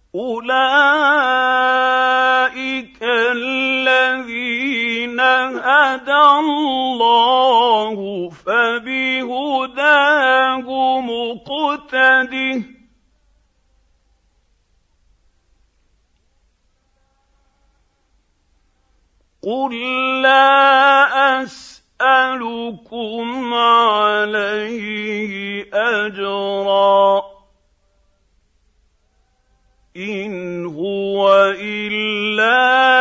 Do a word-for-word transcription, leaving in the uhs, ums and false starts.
أولئك الذين هدى الله فبهداه مقتده قل لا أسألكم عليه أجرا إن هو إلا